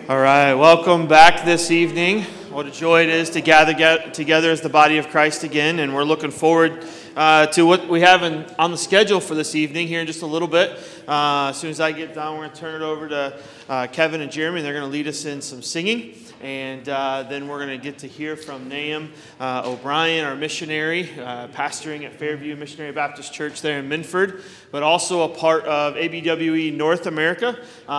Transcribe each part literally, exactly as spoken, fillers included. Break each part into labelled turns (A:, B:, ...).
A: All right, welcome back this evening. What a joy it is to gather get together as the body of Christ again, and we're looking forward uh, to what we have in, on the schedule for this evening here in just a little bit. Uh, as soon as I get done, we're going to turn it over to uh, Kevin and Jeremy. They're going to lead us in some singing, and uh, then we're going to get to hear from Nahum uh, O'Brien, our missionary, uh, pastoring at Fairview Missionary Baptist Church there in Minford, but also a part of A B W E North America, uh,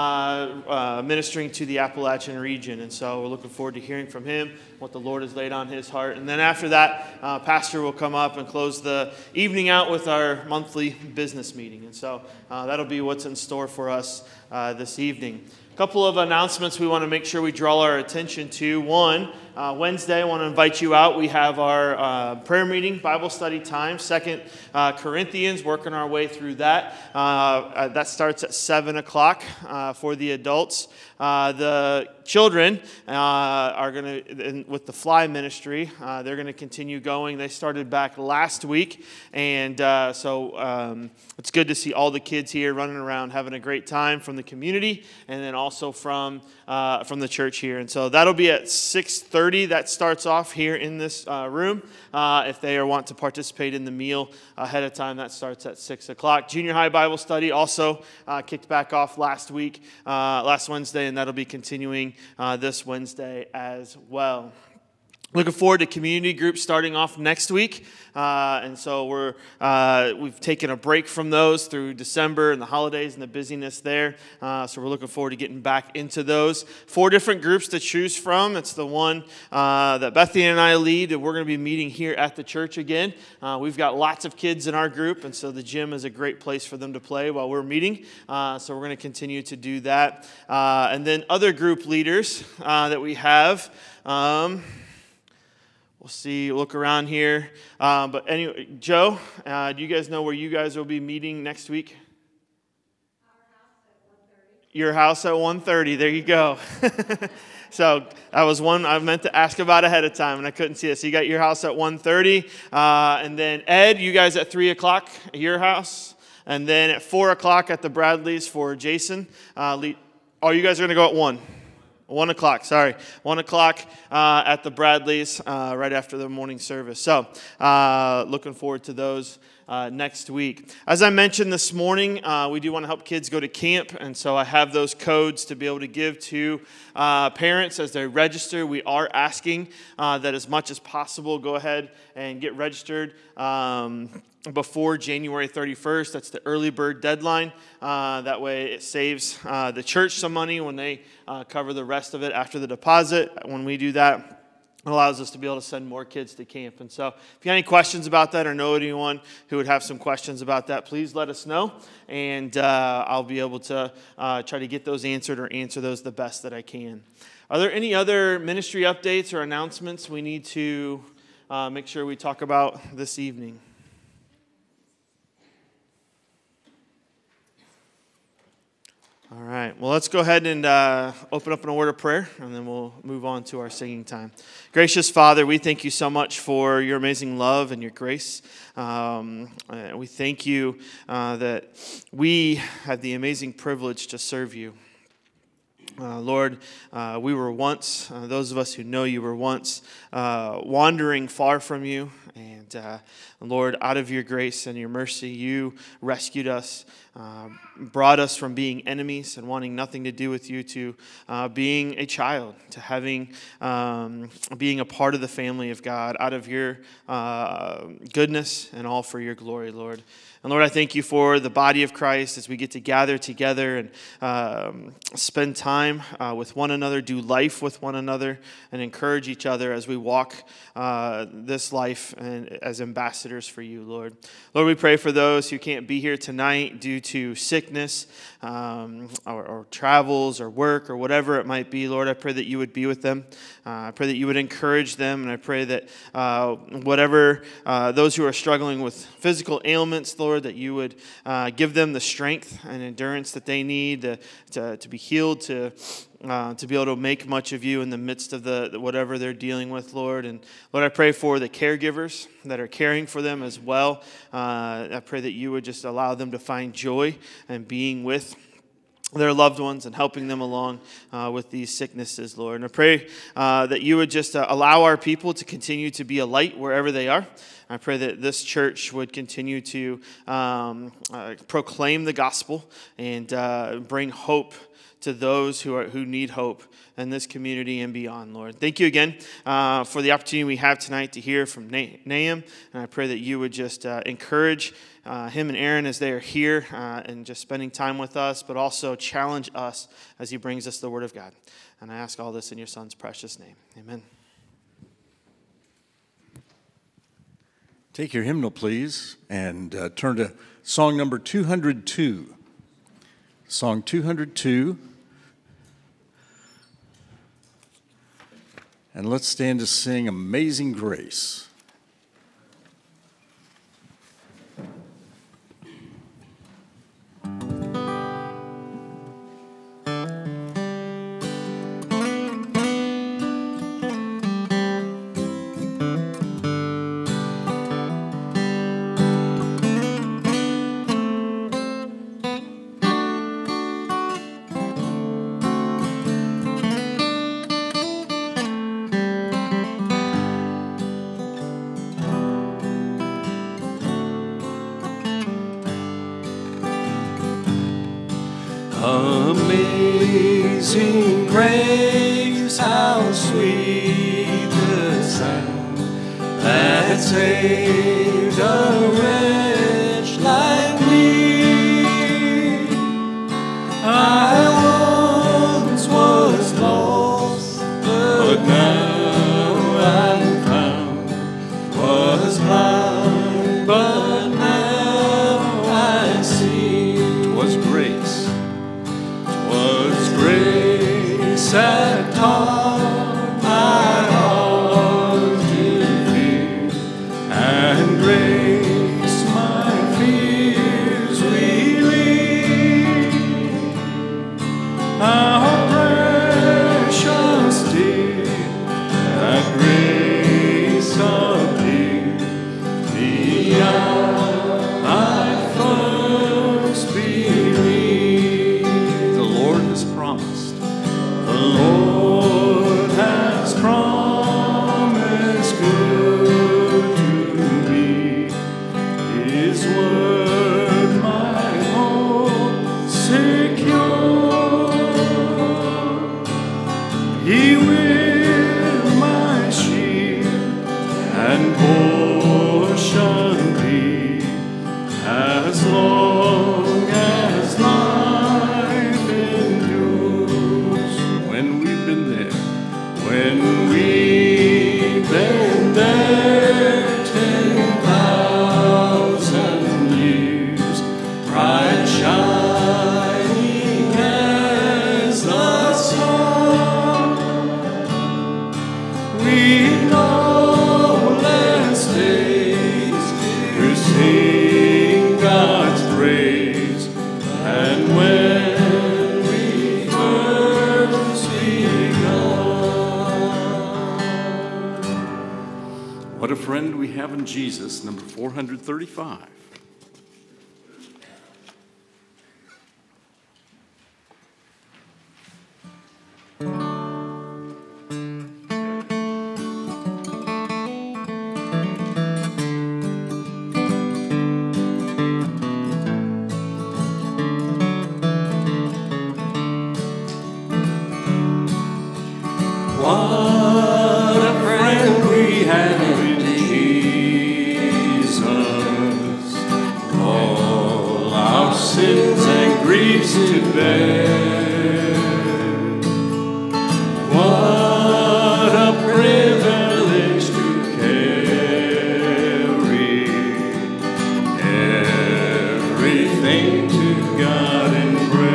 A: uh, ministering to the Appalachian region. And so we're looking forward to hearing from him, what the Lord has laid on his heart. And then after that, uh, Pastor will come up and close the evening out with our monthly business meeting. And so uh, that'll be what's in store for us uh, this evening. A couple of announcements we want to make sure we draw our attention to. One, uh, Wednesday, I want to invite you out. We have our uh, prayer meeting, Bible study time, Second uh, Corinthians, working our way through that. Uh, uh, that starts at seven o'clock uh, for the adults. Uh, the children uh, are going to, with the Fly Ministry, uh, they're going to continue going. They started back last week, and uh, so um, it's good to see all the kids here running around having a great time from the community, and then also from uh, from the church here. And so that'll be at six thirty. That starts off here in this uh, room. Uh, if they want to participate in the meal ahead of time, that starts at six o'clock. Junior High Bible Study also uh, kicked back off last week, uh, last Wednesday, and that'll be continuing uh, this Wednesday as well. Looking forward to community groups starting off next week, uh, and so we're uh, we've taken a break from those through December and the holidays and the busyness there. Uh, so we're looking forward to getting back into those. Four different groups to choose from. It's the one uh, that Bethany and I lead, and we're going to be meeting here at the church again. Uh, we've got lots of kids in our group, and so the gym is a great place for them to play while we're meeting. Uh, so we're going to continue to do that, uh, and then other group leaders uh, that we have. Um, We'll see, look around here. Uh, but anyway, Joe, uh, do you guys know where you guys will be meeting next week?
B: Our house at one thirty.
A: Your house at one thirty. There you go. So that was one I meant to ask about ahead of time, and I couldn't see it. So you got your house at one thirty. Uh, and then Ed, you guys at three o'clock at your house. And then at four o'clock at the Bradleys for Jason. Uh, Le- oh, you guys are going to go at one. One o'clock, sorry. One o'clock uh, at the Bradleys uh, right after the morning service. So uh, looking forward to those uh, next week. As I mentioned this morning, uh, we do want to help kids go to camp. And so I have those codes to be able to give to uh, parents as they register. We are asking uh, that as much as possible, go ahead and get registered um, before January thirty-first. That's the early bird deadline. Uh, that way it saves uh, the church some money when they uh, cover the rest of it after the deposit. When we do that, it allows us to be able to send more kids to camp. And so if you have any questions about that or know anyone who would have some questions about that, please let us know. And uh, I'll be able to uh, try to get those answered or answer those the best that I can. Are there any other ministry updates or announcements we need to uh, make sure we talk about this evening? All right. Well, let's go ahead and uh, open up in a word of prayer, and then we'll move on to our singing time. Gracious Father, we thank you so much for your amazing love and your grace. Um, we thank you uh, that we have the amazing privilege to serve you. Uh, Lord, uh, we were once, uh, those of us who know you were once uh, wandering far from you. And uh, Lord, out of your grace and your mercy, you rescued us, uh, brought us from being enemies and wanting nothing to do with you to uh, being a child, to having, um, being a part of the family of God, out of your uh, goodness and all for your glory, Lord. And Lord, I thank you for the body of Christ as we get to gather together and um, spend time uh, with one another, do life with one another, and encourage each other as we walk uh, this life and as ambassadors for you, Lord. Lord, we pray for those who can't be here tonight due to sickness um, or, or travels or work or whatever it might be. Lord, I pray that you would be with them. Uh, I pray that you would encourage them, and I pray that uh, whatever uh, those who are struggling with physical ailments, Lord, that you would uh, give them the strength and endurance that they need to, to, to be healed, to uh, to be able to make much of you in the midst of the whatever they're dealing with, Lord. And Lord, I pray for the caregivers that are caring for them as well. Uh, I pray that you would just allow them to find joy and being with their loved ones and helping them along uh, with these sicknesses, Lord. And I pray uh, that you would just uh, allow our people to continue to be a light wherever they are. I pray that this church would continue to um, uh, proclaim the gospel and uh, bring hope to those who are who need hope in this community and beyond, Lord. Thank you again uh, for the opportunity we have tonight to hear from Na- Nahum, and I pray that you would just uh, encourage uh, him and Aaron as they are here uh, and just spending time with us, but also challenge us as he brings us the word of God. And I ask all this in your son's precious name. Amen.
C: Take your hymnal, please, and uh, turn to song number two hundred two. Song two hundred two. And let's stand to sing Amazing Grace.
D: Amazing grace, how sweet the sound that saved a wretch like me. I once was lost, but now I'm found. Was blind, but now I see. 'Twas grace. Grace had taught my heart to fear, and grace my fears relieved. How precious did that grace appear the hour I first believed. The Lord has promised. The Lord has promised good to me. His word my hope secure. He will my shield and portion be as long as life endures. When we've been there, when we've been there ten thousand years, bright shining as the sun, we no less days to sing God's praise. And when we first begun. What a friend we have in Jesus, number four hundred thirty-five. What a friend we have in Jesus, all our sins and griefs to bear. What a privilege to carry everything to God in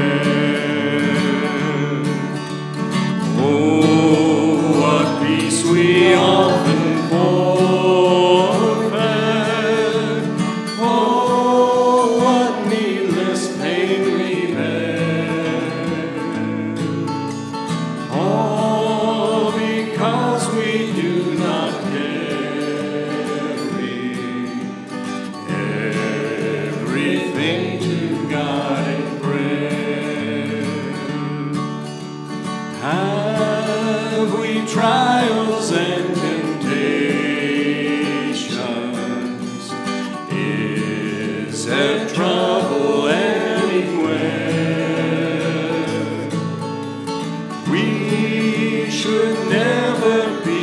D: prayer. Oh, what peace we often forfeit. Oh, what needless pain we bear. trials and temptations. Is there trouble anywhere? We should never be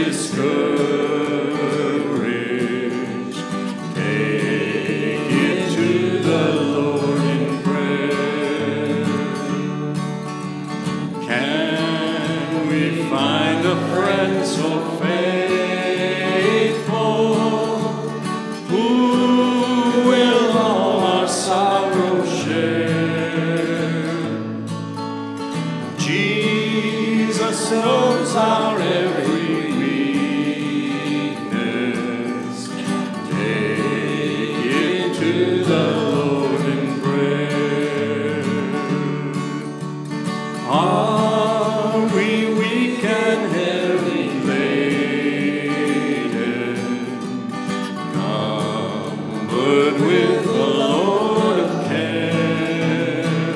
D: discouraged. Take it to the Lord in prayer. Can we find a friend so faithful who will all our sorrow share? Jesus knows our every weakness. Take it to the Lord in prayer. Are we weak and heavy laden? Covered with the load of care.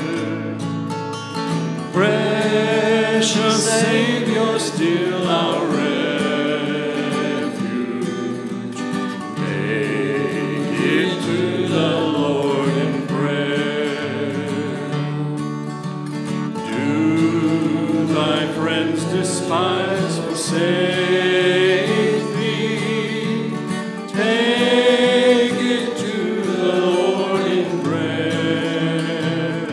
D: Precious Savior, still our refuge. Take it to the Lord in prayer. Do thy friends despise, forsake thee? Take it to the Lord in prayer.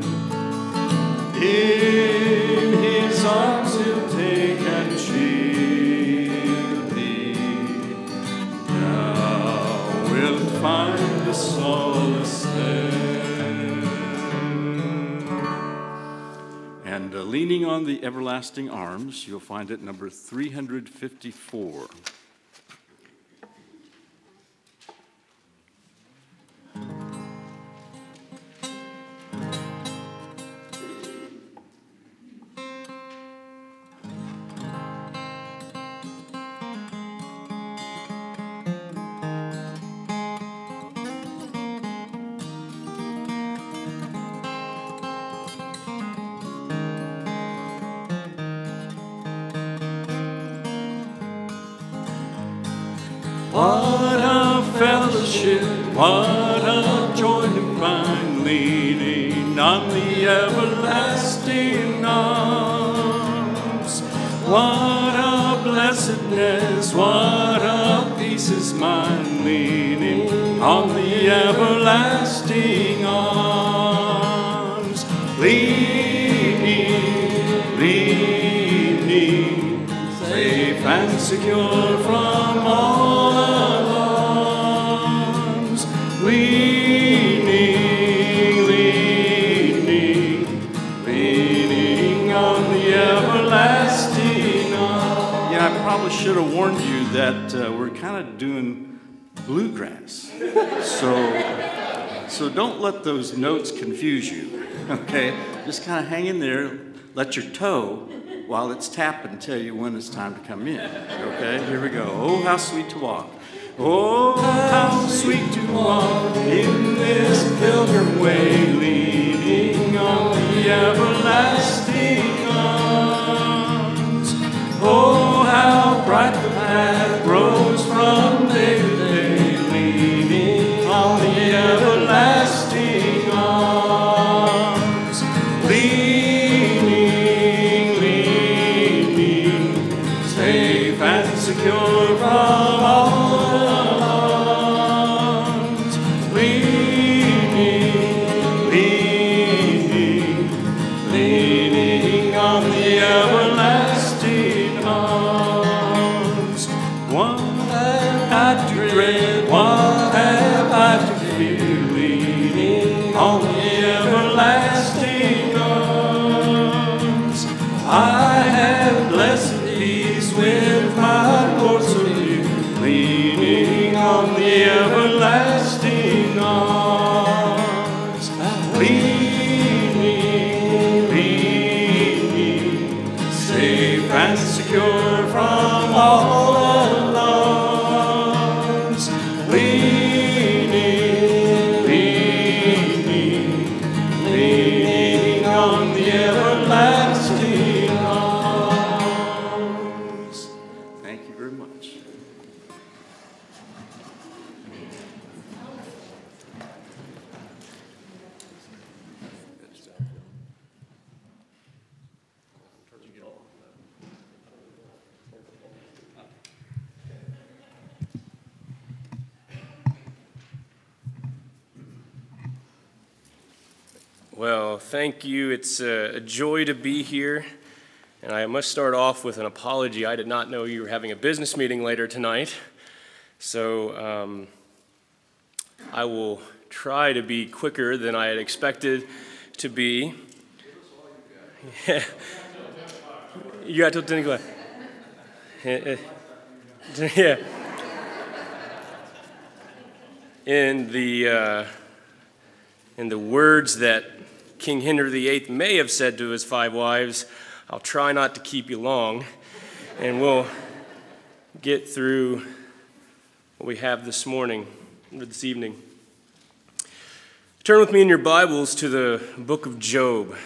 D: In his arms he'll take and shield thee. Thou wilt find the solace there. And uh, leaning on the everlasting arms, you'll find it number three hundred fifty-four. What a fellowship, what a joy to find leaning on the everlasting arms. What a blessedness, what a peace is mine leaning on the everlasting arms. Leaning, leaning, safe and secure from all alarms. Leaning, leaning, leaning on the everlasting arms. Yeah, I probably should have warned you that uh, we're kind of doing bluegrass. So, so don't let those notes confuse you, okay? Just kind of hang in there, let your toe, while it's tapping, tell you when it's time to come in, okay? Here we go. Oh, how sweet to walk. Oh, how sweet to walk in this pilgrim way, leaning on the everlasting arms. Oh, how bright the path grows from day to day, leaning on the everlasting arms. Leaning, leaning, safe and secure from all alarms. Leaning, leaning,
E: Well, thank you. It's a joy to be here. And I must start off with an apology. I did not know you were having a business meeting later tonight. So um, I will try to be quicker than I had expected to be. Yeah. You got till ten o'clock. Yeah. In the, uh, in the words that King Henry the Eighth may have said to his five wives, I'll try not to keep you long, and we'll get through what we have this morning, or this evening. Turn with me in your Bibles to the book of Job.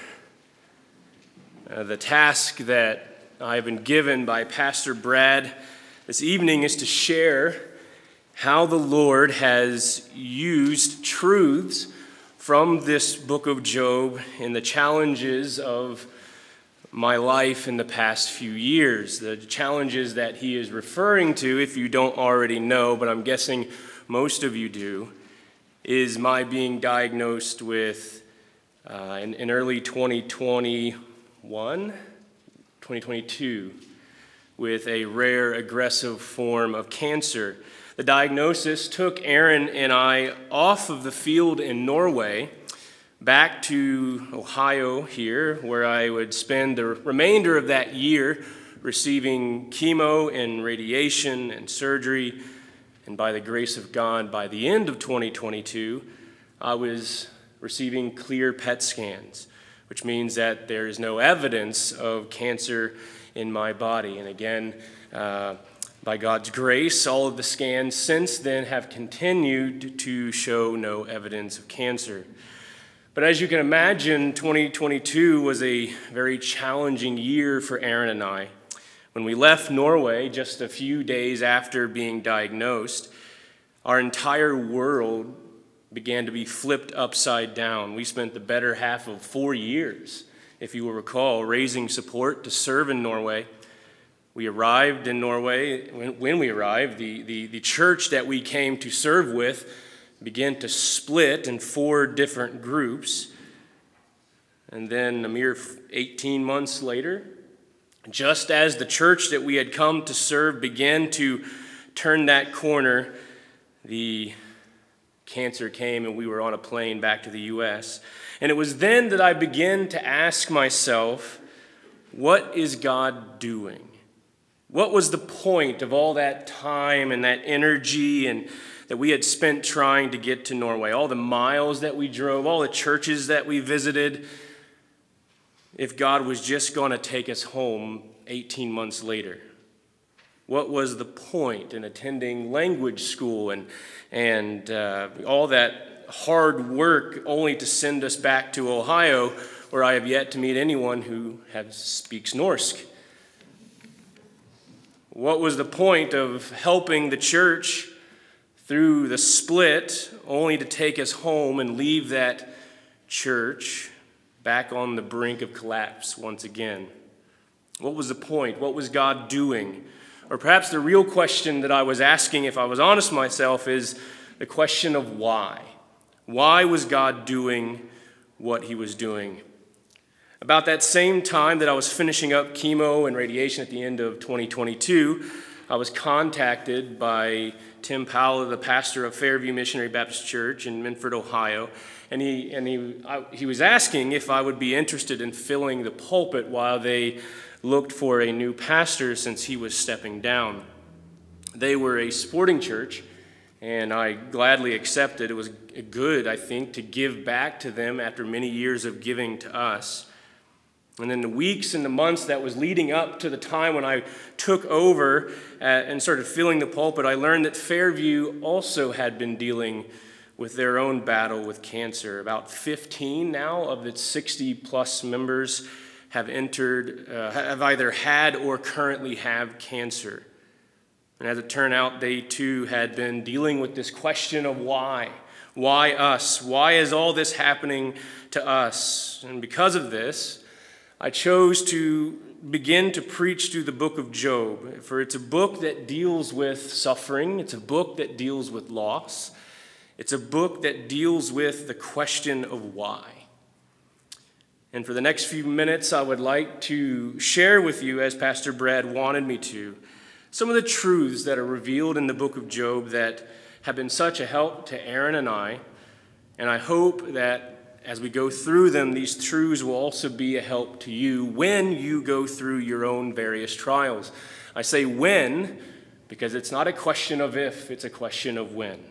E: Uh, the task that I have been given by Pastor Brad this evening is to share how the Lord has used truths from this book of Job in the challenges of my life in the past few years. The challenges that he is referring to, if you don't already know, but I'm guessing most of you do, is my being diagnosed with, uh, in, in early twenty twenty-one, twenty twenty-two, with a rare aggressive form of cancer. The diagnosis took Aaron and I off of the field in Norway back to Ohio here, where I would spend the remainder of that year receiving chemo and radiation and surgery. And by the grace of God, by the end of twenty twenty-two, I was receiving clear P E T scans, which means that there is no evidence of cancer in my body. And again, uh, by God's grace, all of the scans since then have continued to show no evidence of cancer. But as you can imagine, twenty twenty-two was a very challenging year for Aaron and I. When we left Norway just a few days after being diagnosed, our entire world began to be flipped upside down. We spent the better half of four years, if you will recall, raising support to serve in Norway. We arrived in Norway. When, when we arrived, the, the, the church that we came to serve with began to split in four different groups. And then a mere eighteen months later, just as the church that we had come to serve began to turn that corner, the cancer came and we were on a plane back to the U S And it was then that I began to ask myself, what is God doing? What was the point of all that time and that energy and that we had spent trying to get to Norway? All the miles that we drove, all the churches that we visited, if God was just going to take us home eighteen months later? What was the point in attending language school and, and uh, all that hard work only to send us back to Ohio, where I have yet to meet anyone who has, speaks Norsk? What was the point of helping the church through the split only to take us home and leave that church back on the brink of collapse once again? What was the point? What was God doing? Or perhaps the real question that I was asking, if I was honest myself, is the question of why. Why was God doing what he was doing? About that same time that I was finishing up chemo and radiation at the end of twenty twenty-two, I was contacted by Tim Powell, the pastor of Fairview Missionary Baptist Church in Minford, Ohio, and he and he I, he was asking if I would be interested in filling the pulpit while they looked for a new pastor since he was stepping down. They were a sporting church, and I gladly accepted. It was good, I think, to give back to them after many years of giving to us. And in the weeks and the months that was leading up to the time when I took over uh, and started filling the pulpit, I learned that Fairview also had been dealing with their own battle with cancer. About fifteen now of its sixty plus members have entered, uh, have either had or currently have cancer. And as it turned out, they too had been dealing with this question of why. Why us? Why is all this happening to us? And because of this, I chose to begin to preach through the book of Job, for it's a book that deals with suffering. It's a book that deals with loss. It's a book that deals with the question of why. And for the next few minutes, I would like to share with you, as Pastor Brad wanted me to, some of the truths that are revealed in the book of Job that have been such a help to Aaron and I. And I hope that as we go through them, these truths will also be a help to you when you go through your own various trials. I say when because it's not a question of if, it's a question of when.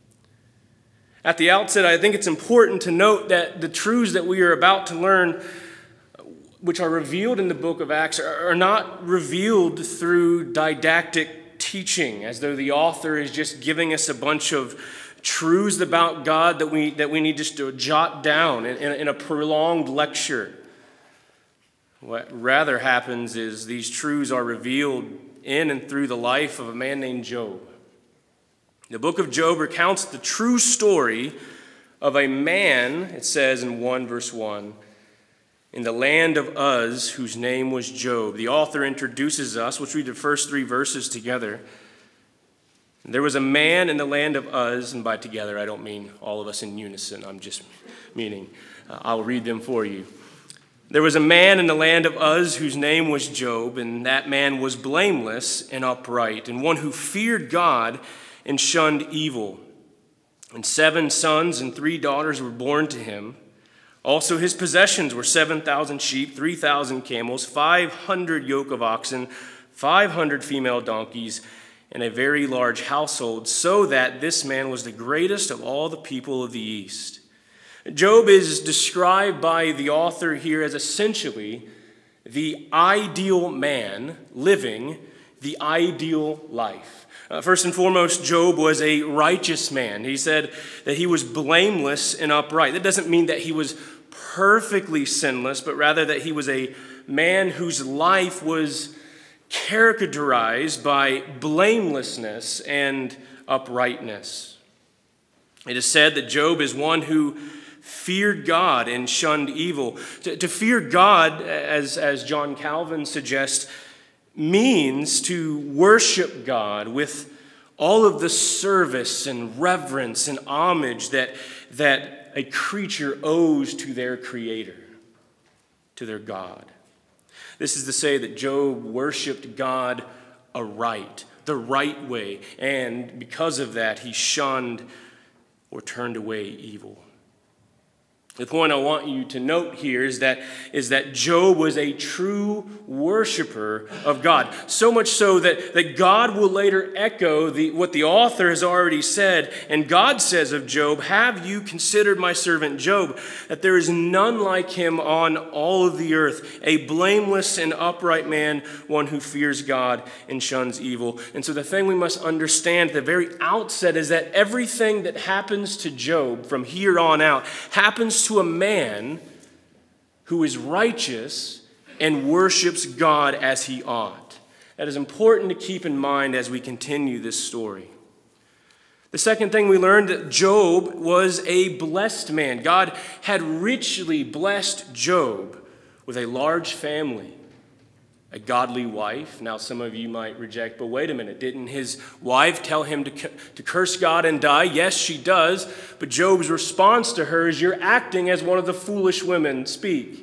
E: At the outset, I think it's important to note that the truths that we are about to learn, which are revealed in the book of Acts, are not revealed through didactic teaching, as though the author is just giving us a bunch of truths about God that we, that we need just to jot down in, in, in a prolonged lecture. What rather happens is these truths are revealed in and through the life of a man named Job. The book of Job recounts the true story of a man, it says in one verse one, in the land of Uz, whose name was Job. The author introduces us. Let's read the first three verses together. There was a man in the land of Uz, and by together I don't mean all of us in unison. I'm just meaning uh, I'll read them for you. There was a man in the land of Uz whose name was Job, and that man was blameless and upright, and one who feared God and shunned evil. And seven sons and three daughters were born to him. Also his possessions were seven thousand sheep, three thousand camels, five hundred yoke of oxen, five hundred female donkeys, and a very large household, so that this man was the greatest of all the people of the East. Job is described by the author here as essentially the ideal man living the ideal life. Uh, first and foremost, Job was a righteous man. He said that he was blameless and upright. That doesn't mean that he was perfectly sinless, but rather that he was a man whose life was characterized by blamelessness and uprightness. It is said that Job is one who feared God and shunned evil. To, to fear God, as, as John Calvin suggests, means to worship God with all of the service and reverence and homage that, that a creature owes to their creator, to their God. This is to say that Job worshiped God aright, the right way, and because of that, he shunned or turned away evil. The point I want you to note here is that, is that Job was a true worshiper of God. So much so that, that God will later echo the, what the author has already said. And God says of Job, "Have you considered my servant Job, that there is none like him on all of the earth, a blameless and upright man, one who fears God and shuns evil." And so the thing we must understand at the very outset is that everything that happens to Job from here on out happens to to a man who is righteous and worships God as he ought. That is important to keep in mind as we continue this story. The second thing we learned, that Job was a blessed man. God had richly blessed Job with a large family, a godly wife. Now, some of you might reject, but wait a minute. Didn't his wife tell him to, to curse God and die? Yes, she does. But Job's response to her is, "You're acting as one of the foolish women speak."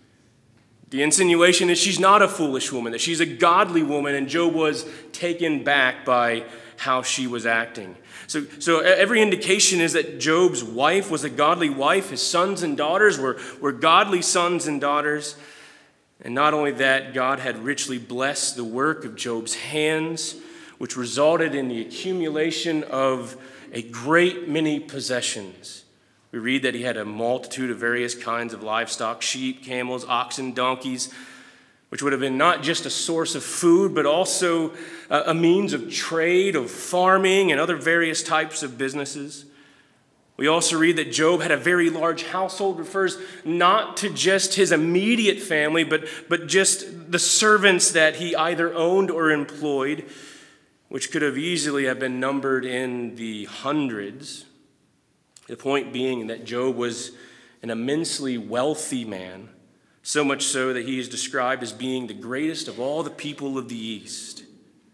E: The insinuation is she's not a foolish woman, that she's a godly woman, and Job was taken back by how she was acting. So, so every indication is that Job's wife was a godly wife. His sons and daughters were, were godly sons and daughters. And not only that, God had richly blessed the work of Job's hands, which resulted in the accumulation of a great many possessions. We read that he had a multitude of various kinds of livestock, sheep, camels, oxen, donkeys, which would have been not just a source of food, but also a means of trade, of farming, and other various types of businesses. We also read that Job had a very large household. Refers not to just his immediate family, but, but just the servants that he either owned or employed, which could have easily have been numbered in the hundreds. The point being that Job was an immensely wealthy man, so much so that he is described as being the greatest of all the people of the East.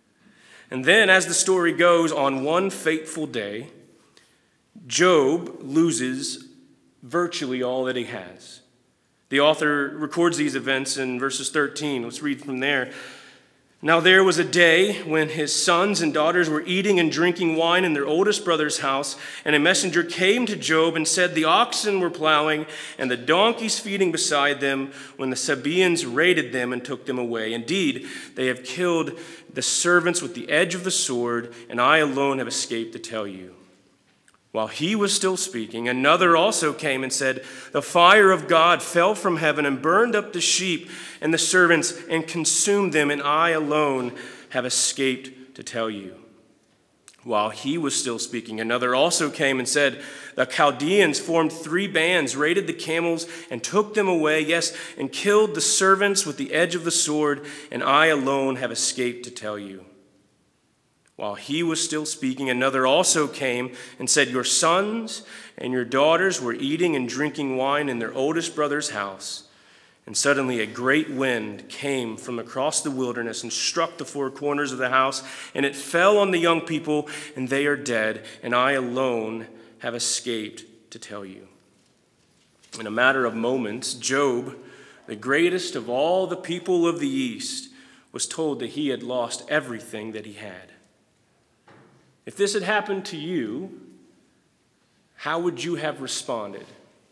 E: And then, as the story goes, on one fateful day, Job loses virtually all that he has. The author records these events in verses thirteen. Let's read from there. Now there was a day when his sons and daughters were eating and drinking wine in their oldest brother's house, and a messenger came to Job and said, the oxen were plowing and the donkeys feeding beside them when the Sabaeans raided them and took them away. Indeed, they have killed the servants with the edge of the sword, and I alone have escaped to tell you. While he was still speaking, another also came and said, the fire of God fell from heaven and burned up the sheep and the servants and consumed them, and I alone have escaped to tell you. While he was still speaking, another also came and said, the Chaldeans formed three bands, raided the camels, and took them away, yes, and killed the servants with the edge of the sword, and I alone have escaped to tell you. While he was still speaking, another also came and said, your sons and your daughters were eating and drinking wine in their oldest brother's house. And suddenly a great wind came from across the wilderness and struck the four corners of the house, and it fell on the young people, and they are dead, and I alone have escaped to tell you. In a matter of moments, Job, the greatest of all the people of the East, was told that he had lost everything that he had. If this had happened to you, how would you have responded?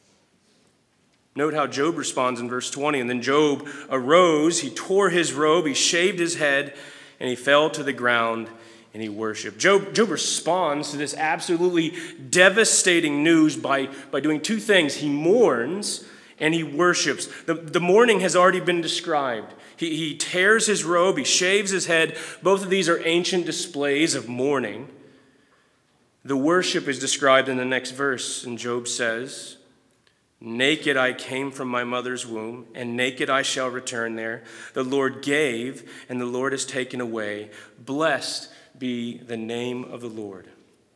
E: Note how Job responds in verse twenty. And then Job arose, he tore his robe, he shaved his head, and he fell to the ground and he worshiped. Job, Job responds to this absolutely devastating news by, by doing two things. He mourns and he worships. The, the mourning has already been described. He, he tears his robe, he shaves his head. Both of these are ancient displays of mourning. The worship is described in the next verse, and Job says, naked I came from my mother's womb, and naked I shall return there. The Lord gave, and the Lord has taken away. Blessed be the name of the Lord.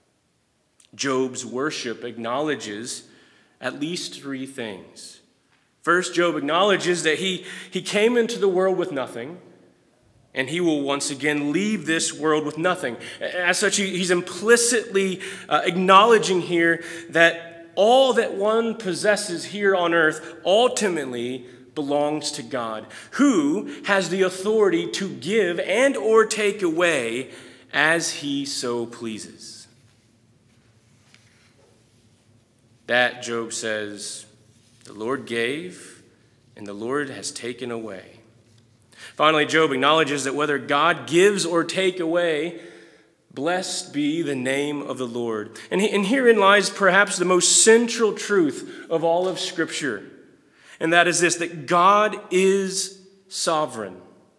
E: Job's worship acknowledges at least three things. First, Job acknowledges that he, he came into the world with nothing, and he will once again leave this world with nothing. As such, he, he's implicitly uh, acknowledging here that all that one possesses here on earth ultimately belongs to God, who has the authority to give and or take away as he so pleases. That, Job says, the Lord gave and the Lord has taken away. Finally, Job acknowledges that whether God gives or take away, blessed be the name of the Lord. And, he, and herein lies perhaps the most central truth of all of Scripture. And that is this, that God is sovereign.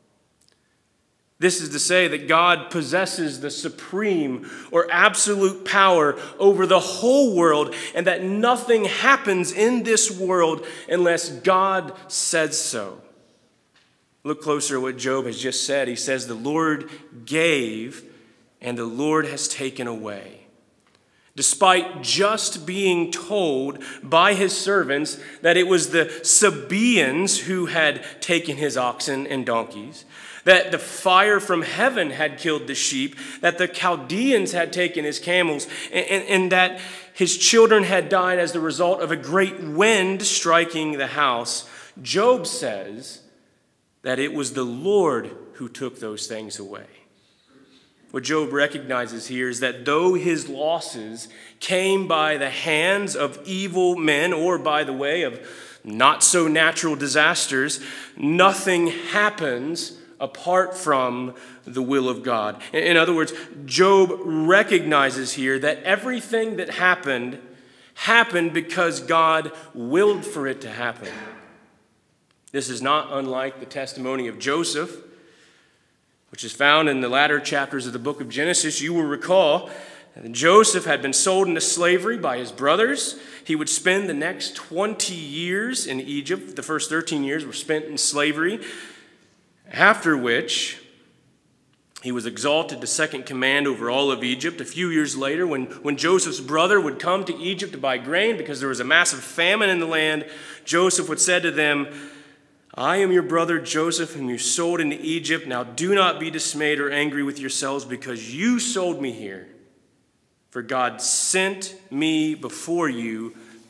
E: This is to say that God possesses the supreme or absolute power over the whole world, and that nothing happens in this world unless God says so. Look closer at what Job has just said. He says, the Lord gave and the Lord has taken away. Despite just being told by his servants that it was the Sabaeans who had taken his oxen and donkeys, that the fire from heaven had killed the sheep, that the Chaldeans had taken his camels, and, and, and that his children had died as the result of a great wind striking the house, Job says that it was the Lord who took those things away. What Job recognizes here is that though his losses came by the hands of evil men or by the way of not so natural disasters, nothing happens apart from the will of God. In other words, Job recognizes here that everything that happened happened because God willed for it to happen. This is not unlike the testimony of Joseph, which is found in the latter chapters of the book of Genesis. You will recall that Joseph had been sold into slavery by his brothers. He would spend the next twenty years in Egypt. The first thirteen years were spent in slavery, after which he was exalted to second command over all of Egypt. A few years later, when, when Joseph's brother would come to Egypt to buy grain because there was a massive famine in the land, Joseph would say to them, I am your brother Joseph, whom you sold into Egypt. Now do not be dismayed or angry with yourselves because you sold me here. For God sent me before you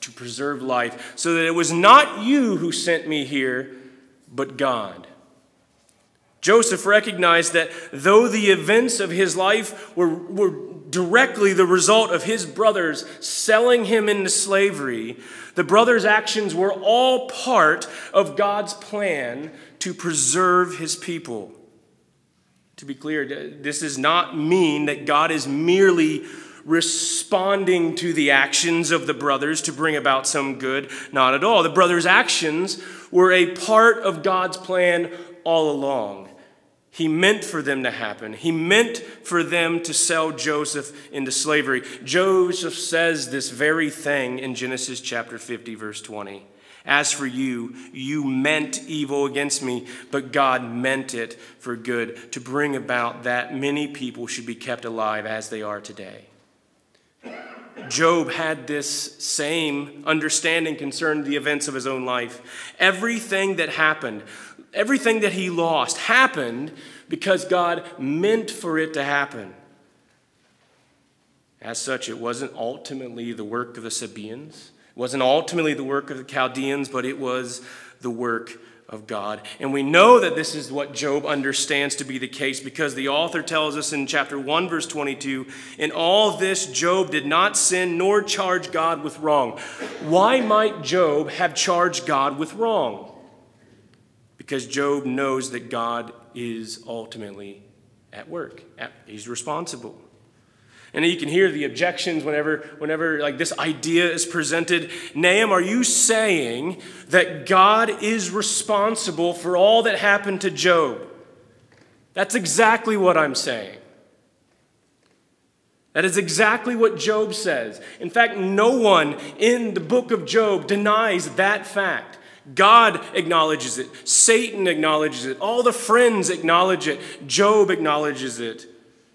E: to preserve life, so that it was not you who sent me here, but God. Joseph recognized that though the events of his life were, were directly the result of his brothers selling him into slavery, the brothers' actions were all part of God's plan to preserve his people. To be clear, this does not mean that God is merely responding to the actions of the brothers to bring about some good. Not at all. The brothers' actions were a part of God's plan all along. He meant for them to happen. He meant for them to sell Joseph into slavery. Joseph says this very thing in Genesis chapter fifty, verse twenty. As for you, you meant evil against me, but God meant it for good, to bring about that many people should be kept alive as they are today. Job had this same understanding concerning the events of his own life. Everything that happened, everything that he lost happened because God meant for it to happen. As such, it wasn't ultimately the work of the Sabaeans. It wasn't ultimately the work of the Chaldeans, but it was the work of God. And we know that this is what Job understands to be the case because the author tells us in chapter one, verse twenty-two, in all this Job did not sin nor charge God with wrong. Why might Job have charged God with wrong? Because Job knows that God is ultimately at work. He's responsible. And you can hear the objections whenever, whenever like this idea is presented. Nahum, are you saying that God is responsible for all that happened to Job? That's exactly what I'm saying. That is exactly what Job says. In fact, no one in the book of Job denies that fact. God acknowledges it. Satan acknowledges it. All the friends acknowledge it. Job acknowledges it.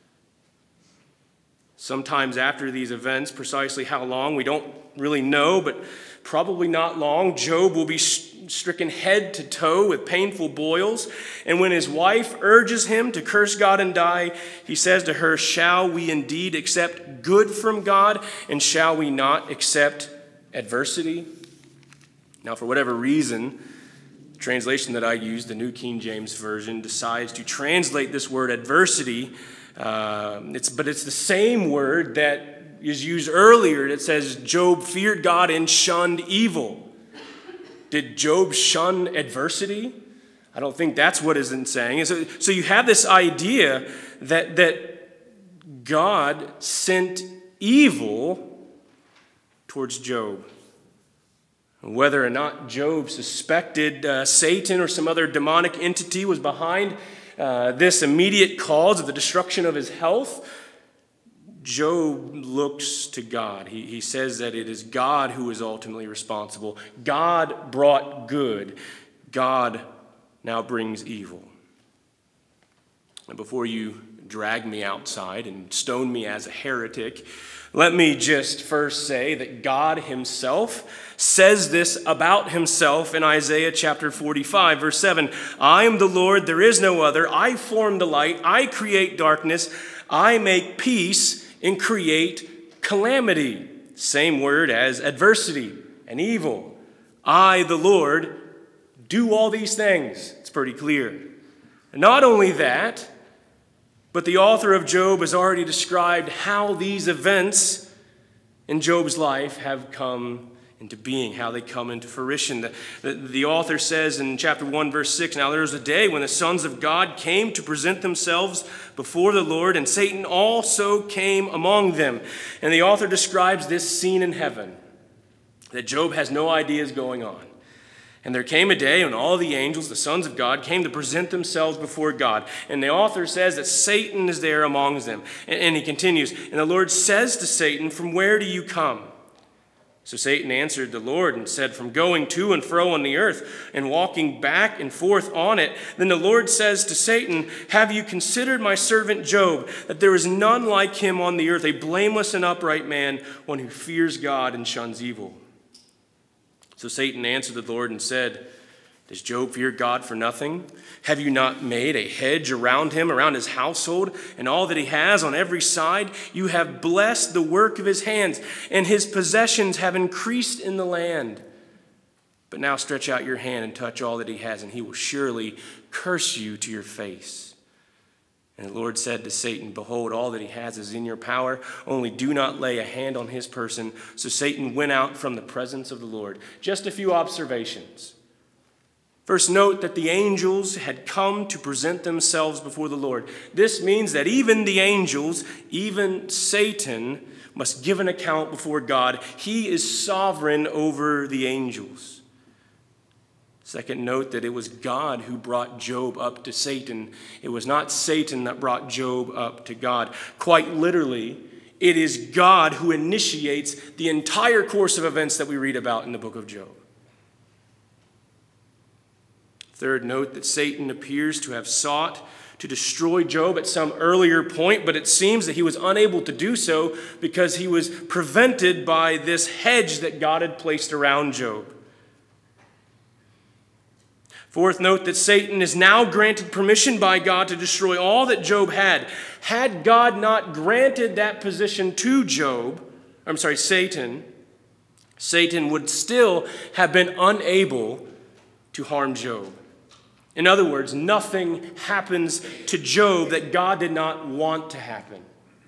E: Sometimes after these events, precisely how long, we don't really know, but probably not long, Job will be stricken head to toe with painful boils. And when his wife urges him to curse God and die, he says to her, shall we indeed accept good from God, and shall we not accept adversity? Now, for whatever reason, the translation that I use, the New King James Version, decides to translate this word adversity. Uh, it's, but it's the same word that is used earlier that says Job feared God and shunned evil. Did Job shun adversity? I don't think that's what it's saying. So, so you have this idea that, that God sent evil towards Job. Whether or not Job suspected uh, Satan or some other demonic entity was behind uh, this immediate cause of the destruction of his health, Job looks to God. He, he says that it is God who is ultimately responsible. God brought good. God now brings evil. And before you drag me outside and stone me as a heretic, let me just first say that God himself says this about himself in Isaiah chapter forty-five, verse seven. I am the Lord, there is no other. I form the light. I create darkness. I make peace and create calamity. Same word as adversity and evil. I, the Lord, do all these things. It's pretty clear. And not only that, but the author of Job has already described how these events in Job's life have come into being, how they come into fruition. The, the, the author says in chapter one, verse six, now there was a day when the sons of God came to present themselves before the Lord, and Satan also came among them. And the author describes this scene in heaven that Job has no idea is going on. And there came a day when all the angels, the sons of God, came to present themselves before God. And the author says that Satan is there among them. And, and he continues, and the Lord says to Satan, from where do you come? So Satan answered the Lord and said, from going to and fro on the earth and walking back and forth on it. Then the Lord says to Satan, have you considered my servant Job, that there is none like him on the earth, a blameless and upright man, one who fears God and shuns evil? So Satan answered the Lord and said, Does Job fear God for nothing? Have you not made a hedge around him, around his household, and all that he has on every side? You have blessed the work of his hands, and his possessions have increased in the land. But now stretch out your hand and touch all that he has, and he will surely curse you to your face. And the Lord said to Satan, behold, all that he has is in your power, only do not lay a hand on his person. So Satan went out from the presence of the Lord. Just a few observations. First, note that the angels had come to present themselves before the Lord. This means that even the angels, even Satan, must give an account before God. He is sovereign over the angels. Second, note that it was God who brought Job up to Satan. It was not Satan that brought Job up to God. Quite literally, it is God who initiates the entire course of events that we read about in the book of Job. Third, note that Satan appears to have sought to destroy Job at some earlier point, but it seems that he was unable to do so because he was prevented by this hedge that God had placed around Job. Fourth, note that Satan is now granted permission by God to destroy all that Job had. Had God not granted that position to Job, I'm sorry, Satan, Satan would still have been unable to harm Job. In other words, nothing happens to Job that God did not want to happen,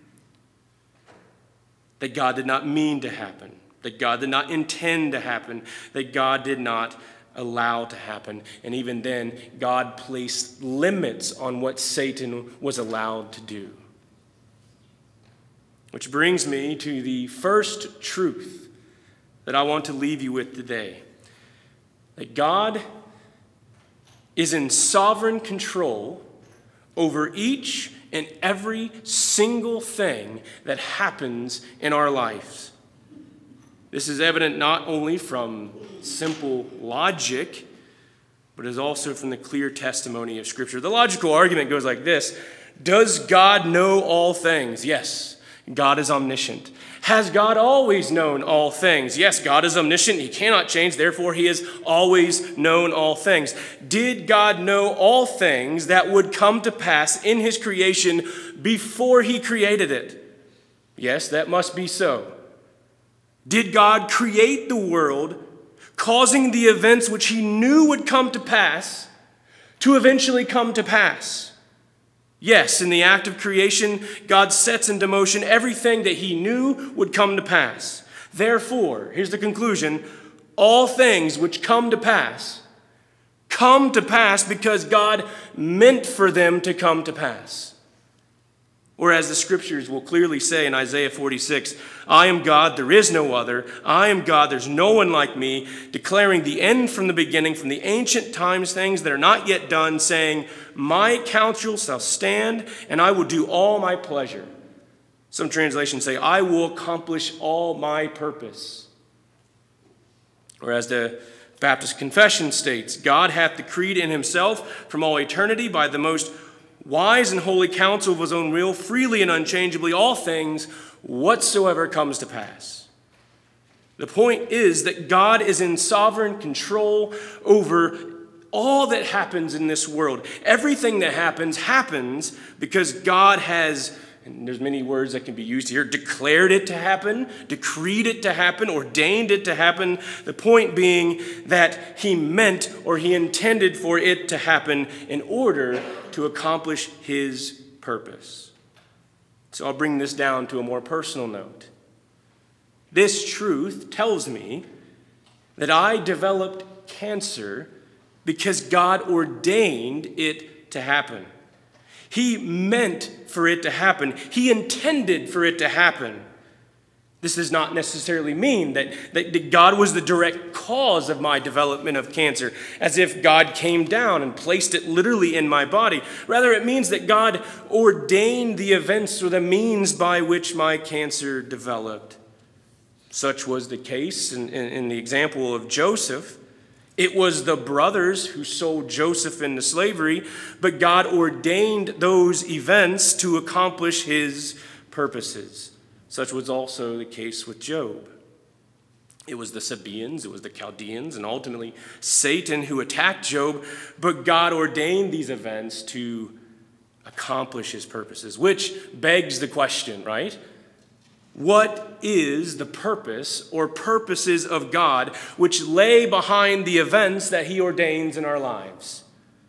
E: that God did not mean to happen, that God did not intend to happen, that God did not allow to happen. And even then, God placed limits on what Satan was allowed to do. Which brings me to the first truth that I want to leave you with today, that God is in sovereign control over each and every single thing that happens in our lives. This is evident not only from simple logic, but is also from the clear testimony of Scripture. The logical argument goes like this: does God know all things? Yes, God is omniscient. Has God always known all things? Yes, God is omniscient. He cannot change. Therefore, he has always known all things. Did God know all things that would come to pass in his creation before he created it? Yes, that must be so. Did God create the world, causing the events which he knew would come to pass to eventually come to pass? Yes, in the act of creation, God sets into motion everything that he knew would come to pass. Therefore, here's the conclusion: all things which come to pass come to pass because God meant for them to come to pass. Or as the scriptures will clearly say in Isaiah forty-six, I am God, there is no other. I am God, there's no one like me, declaring the end from the beginning, from the ancient times, things that are not yet done, saying, my counsel shall stand, and I will do all my pleasure. Some translations say, I will accomplish all my purpose. Or as the Baptist Confession states, God hath decreed in himself from all eternity by the most wise and holy counsel of his own will, freely and unchangeably, all things whatsoever comes to pass. The point is that God is in sovereign control over all that happens in this world. Everything that happens, happens because God has, and there's many words that can be used here, declared it to happen, decreed it to happen, ordained it to happen. The point being that he meant or he intended for it to happen in order to accomplish his purpose. So I'll bring this down to a more personal note. This truth tells me that I developed cancer because God ordained it to happen. He meant for it to happen. He intended for it to happen. This does not necessarily mean that, that, that God was the direct cause of my development of cancer, as if God came down and placed it literally in my body. Rather, it means that God ordained the events or the means by which my cancer developed. Such was the case in, in, in the example of Joseph. It was the brothers who sold Joseph into slavery, but God ordained those events to accomplish his purposes. Such was also the case with Job. It was the Sabaeans, it was the Chaldeans, and ultimately Satan who attacked Job, but God ordained these events to accomplish his purposes, which begs the question, right? What is the purpose or purposes of God which lay behind the events that he ordains in our lives?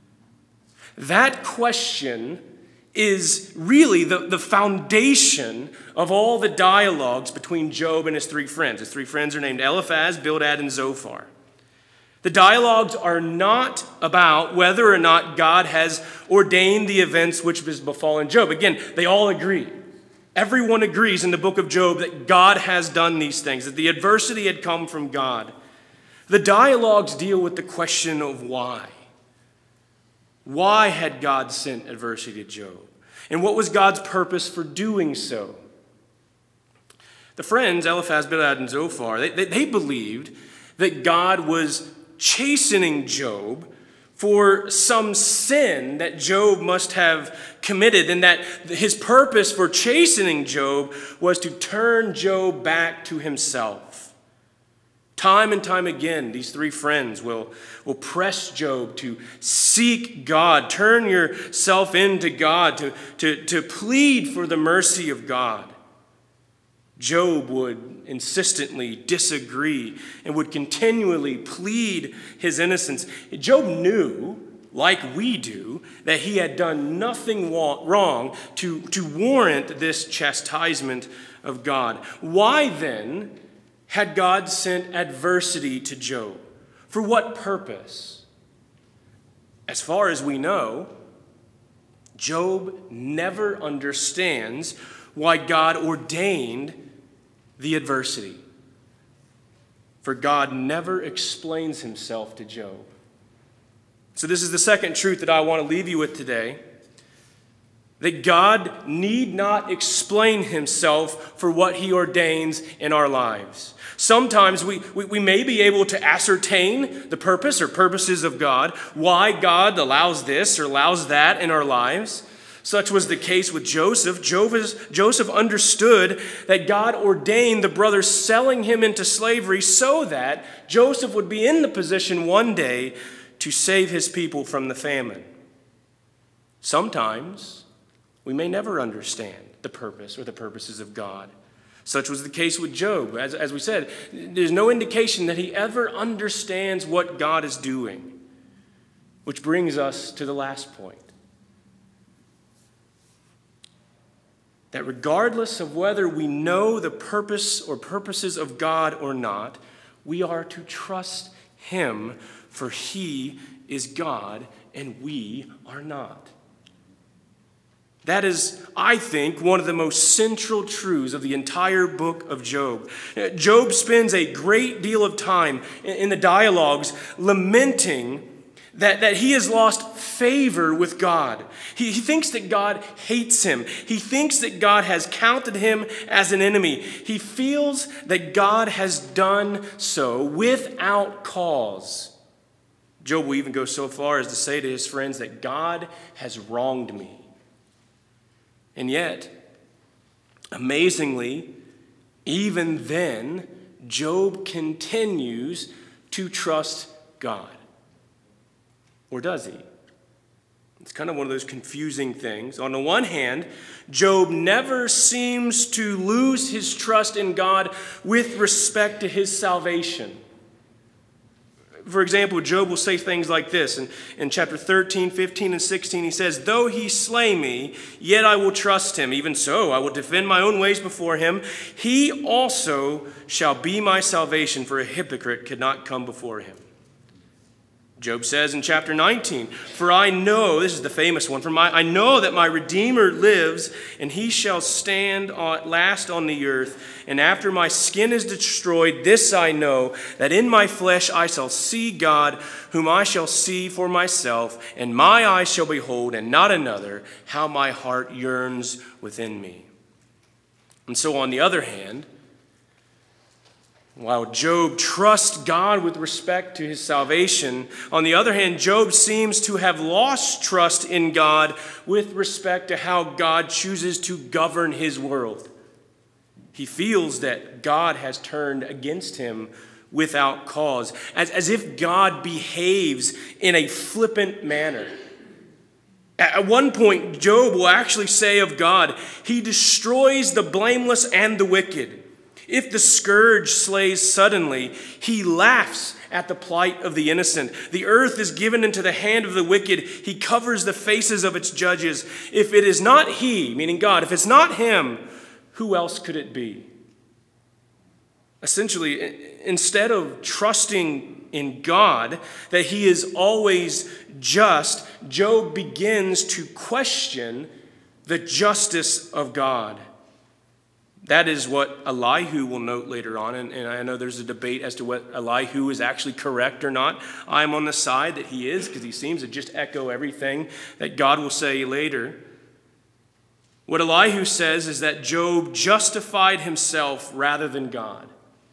E: That question is really the, the foundation of all the dialogues between Job and his three friends. His three friends are named Eliphaz, Bildad, and Zophar. The dialogues are not about whether or not God has ordained the events which has befallen Job. Again, they all agree. Everyone agrees in the book of Job that God has done these things, that the adversity had come from God. The dialogues deal with the question of why. Why had God sent adversity to Job? And what was God's purpose for doing so? The friends, Eliphaz, Bildad, and Zophar, they, they, they believed that God was chastening Job for some sin that Job must have committed, and that his purpose for chastening Job was to turn Job back to himself. Time and time again, these three friends will, will press Job to seek God, turn yourself into God, to, to, to plead for the mercy of God. Job would insistently disagree and would continually plead his innocence. Job knew, like we do, that he had done nothing wrong to, to warrant this chastisement of God. Why then had God sent adversity to Job? For what purpose? As far as we know, Job never understands why God ordained the adversity. For God never explains himself to Job. So this is the second truth that I want to leave you with today. That God need not explain himself for what he ordains in our lives. Sometimes we, we, we may be able to ascertain the purpose or purposes of God, why God allows this or allows that in our lives. Such was the case with Joseph. Joseph understood that God ordained the brothers selling him into slavery so that Joseph would be in the position one day to save his people from the famine. Sometimes we may never understand the purpose or the purposes of God. Such was the case with Job. As, as we said, there's no indication that he ever understands what God is doing. Which brings us to the last point. That regardless of whether we know the purpose or purposes of God or not, we are to trust him, for he is God and we are not. That is, I think, one of the most central truths of the entire book of Job. Job spends a great deal of time in the dialogues lamenting that, that he has lost favor with God. He, he thinks that God hates him. He thinks that God has counted him as an enemy. He feels that God has done so without cause. Job will even go so far as to say to his friends that God has wronged me. And yet, amazingly, even then, Job continues to trust God. Or does he? It's kind of one of those confusing things. On the one hand, Job never seems to lose his trust in God with respect to his salvation. For example, Job will say things like this in, in chapter thirteen, fifteen, and sixteen. He says, "Though he slay me, yet I will trust him. Even so, I will defend my own ways before him. He also shall be my salvation, for a hypocrite could not come before him." Job says in chapter nineteen, "For I know," this is the famous one, "for my I know that my Redeemer lives, and he shall stand on, last on the earth. And after my skin is destroyed, this I know, that in my flesh I shall see God, whom I shall see for myself, and my eyes shall behold, and not another, how my heart yearns within me." And so on the other hand, while Job trusts God with respect to his salvation, on the other hand, Job seems to have lost trust in God with respect to how God chooses to govern his world. He feels that God has turned against him without cause, as, as if God behaves in a flippant manner. At one point, Job will actually say of God, he destroys the blameless and the wicked. If the scourge slays suddenly, he laughs at the plight of the innocent. The earth is given into the hand of the wicked. He covers the faces of its judges. If it is not he, meaning God, if it's not him, who else could it be? Essentially, instead of trusting in God, that he is always just, Job begins to question the justice of God. That is what Elihu will note later on, and, and I know there's a debate as to what Elihu is actually correct or not. I'm on the side that he is, because he seems to just echo everything that God will say later. What Elihu says is that Job justified himself rather than God.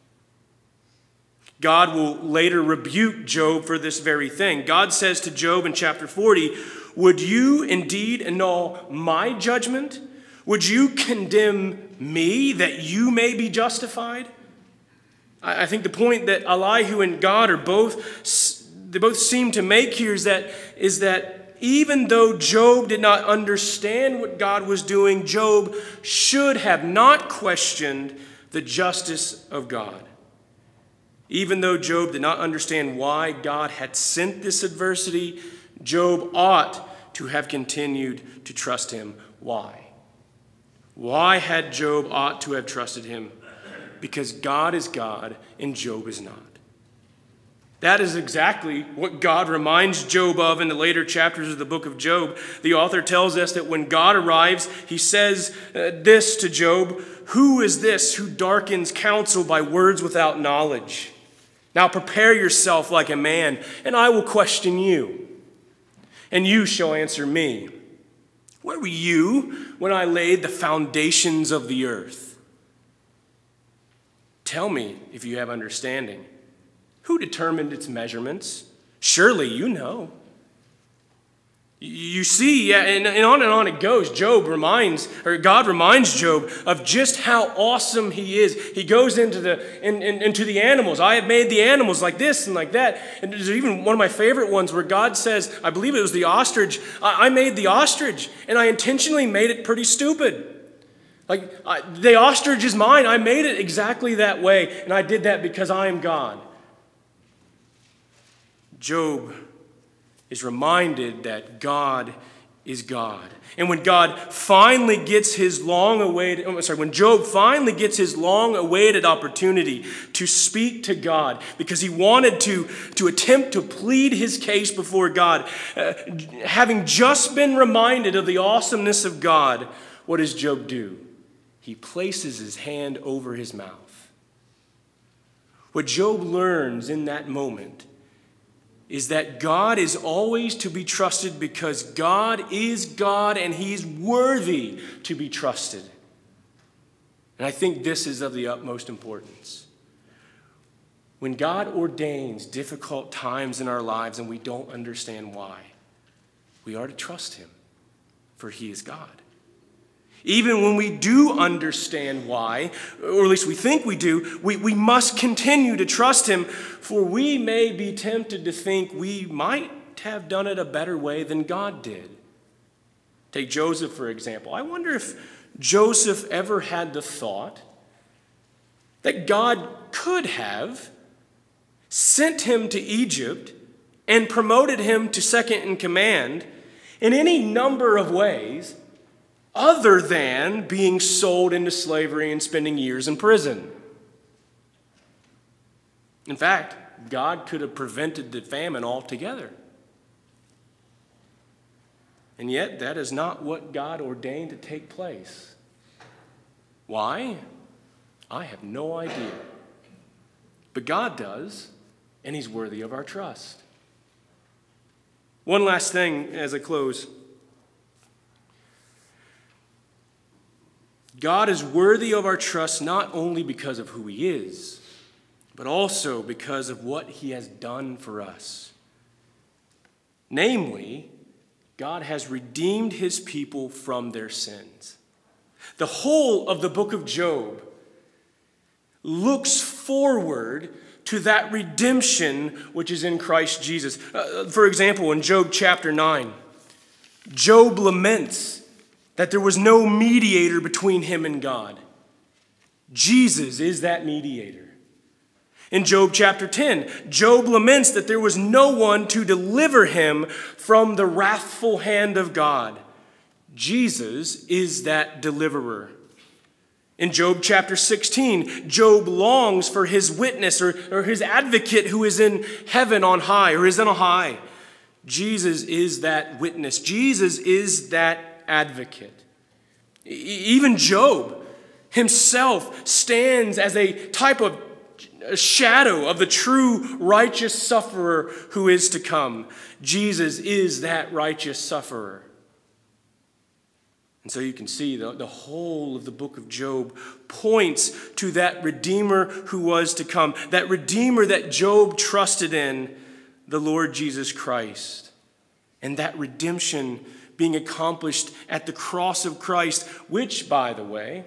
E: God will later rebuke Job for this very thing. God says to Job in chapter forty, "Would you indeed annul my judgment? Would you condemn me that you may be justified?" I think the point that Elihu and God are both, they both seem to make here is that, is that even though Job did not understand what God was doing, Job should have not questioned the justice of God. Even though Job did not understand why God had sent this adversity, Job ought to have continued to trust him. Why? Why had Job ought to have trusted him? Because God is God and Job is not. That is exactly what God reminds Job of in the later chapters of the book of Job. The author tells us that when God arrives, he says uh, this to Job, "Who is this who darkens counsel by words without knowledge? Now prepare yourself like a man, and I will question you, and you shall answer me. Where were you when I laid the foundations of the earth? Tell me if you have understanding. Who determined its measurements? Surely you know." You see, and on and on it goes. Job reminds, or God reminds Job of just how awesome he is. He goes into the in, in, into the animals. "I have made the animals like this and like that." And there's even one of my favorite ones where God says, I believe it was the ostrich, I, I made the ostrich, and I intentionally made it pretty stupid. Like, I, the ostrich is mine. I made it exactly that way, and I did that because I am God. Job is reminded that God is God. And when God finally gets his long-awaited, oh, sorry, when Job finally gets his long-awaited opportunity to speak to God, because he wanted to, to attempt to plead his case before God, uh, having just been reminded of the awesomeness of God, what does Job do? He places his hand over his mouth. What Job learns in that moment is that God is always to be trusted because God is God and he's worthy to be trusted. And I think this is of the utmost importance. When God ordains difficult times in our lives and we don't understand why, we are to trust him, for he is God. Even when we do understand why, or at least we think we do, we, we must continue to trust him, for we may be tempted to think we might have done it a better way than God did. Take Joseph, for example. I wonder if Joseph ever had the thought that God could have sent him to Egypt and promoted him to second in command in any number of ways other than being sold into slavery and spending years in prison. In fact, God could have prevented the famine altogether. And yet, that is not what God ordained to take place. Why? I have no idea. But God does, and he's worthy of our trust. One last thing as I close. God is worthy of our trust not only because of who he is, but also because of what he has done for us. Namely, God has redeemed his people from their sins. The whole of the book of Job looks forward to that redemption which is in Christ Jesus. Uh, for example, in Job chapter nine, Job laments that there was no mediator between him and God. Jesus is that mediator. In Job chapter ten, Job laments that there was no one to deliver him from the wrathful hand of God. Jesus is that deliverer. In Job chapter sixteen, Job longs for his witness or, or his advocate who is in heaven on high or is on high. Jesus is that witness. Jesus is that advocate. E- even Job himself stands as a type of a shadow of the true righteous sufferer who is to come. Jesus is that righteous sufferer. And so you can see the, the whole of the book of Job points to that Redeemer who was to come, that Redeemer that Job trusted in, the Lord Jesus Christ. And that redemption being accomplished at the cross of Christ, which, by the way,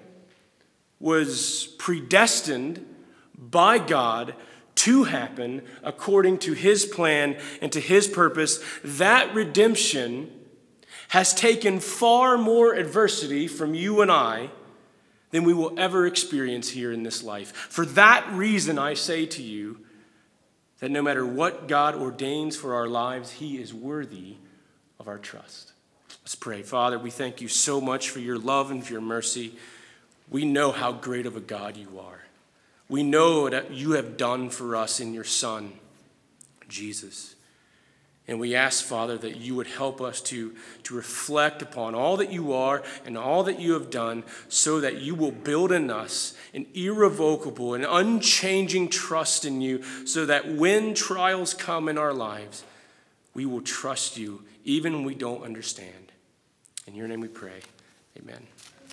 E: was predestined by God to happen according to his plan and to his purpose. That redemption has taken far more adversity from you and I than we will ever experience here in this life. For that reason, I say to you that no matter what God ordains for our lives, he is worthy of our trust. Let's pray. Father, we thank you so much for your love and for your mercy. We know how great of a God you are. We know that you have done for us in your Son, Jesus. And we ask, Father, that you would help us to, to reflect upon all that you are and all that you have done so that you will build in us an irrevocable and unchanging trust in you so that when trials come in our lives, we will trust you even when we don't understand. In your name we pray. Amen.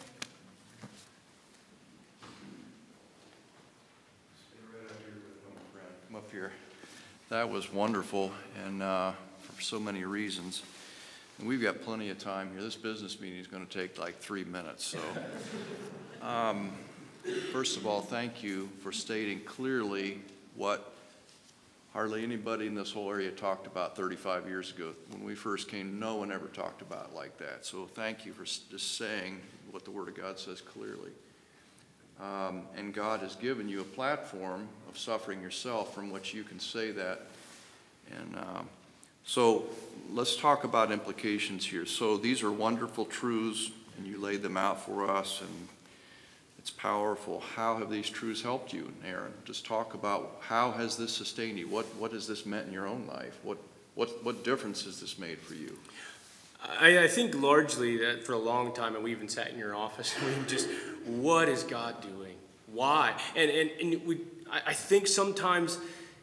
F: Come up here. That was wonderful, and uh, for so many reasons. And we've got plenty of time here. This business meeting is going to take like three minutes. So, um, first of all, thank you for stating clearly what hardly anybody in this whole area talked about thirty-five years ago. When we first came, no one ever talked about it like that. So thank you for just saying what the Word of God says clearly. Um, and God has given you a platform of suffering yourself from which you can say that. And um, so let's talk about implications here. So these are wonderful truths, and you laid them out for us, and it's powerful. How have these truths helped you, Aaron? Just talk about how has this sustained you? What what has this meant in your own life? What what what difference has this made for you?
E: I, I think largely that for a long time, and we even sat in your office, and we just, what is God doing? Why? And and, and we, I, I think sometimes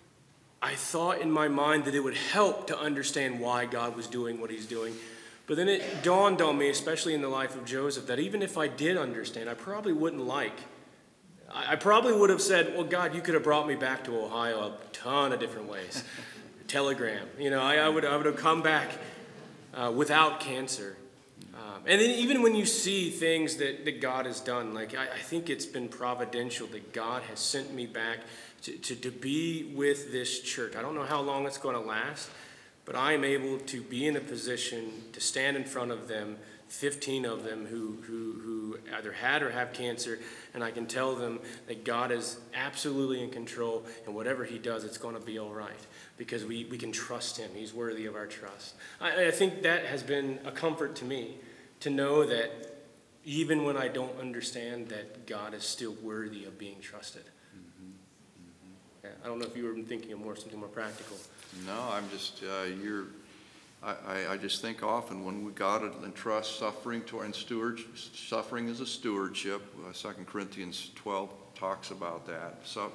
E: I thought in my mind that it would help to understand why God was doing what he's doing. But then it dawned on me, especially in the life of Joseph, that even if I did understand, I probably wouldn't like. I, I probably would have said, well, God, you could have brought me back to Ohio a ton of different ways. Telegram. You know, I, I would I would have come back Uh, without cancer. Um, and then even when you see things that, that God has done, like I, I think it's been providential that God has sent me back to, to, to be with this church. I don't know how long it's going to last, but I am able to be in a position to stand in front of them, fifteen of them who, who, who either had or have cancer, and I can tell them that God is absolutely in control, and whatever he does, it's going to be all right. Because we, we can trust him. He's worthy of our trust. I, I think that has been a comfort to me, to know that even when I don't understand, that God is still worthy of being trusted. Mm-hmm. Mm-hmm. Yeah, I don't know if you were thinking of more something more practical.
F: No, I'm just, uh, you're, I, I, I just think often when we God entrusts suffering to our, and steward, suffering is a stewardship. Uh, Second Corinthians twelve talks about that. So,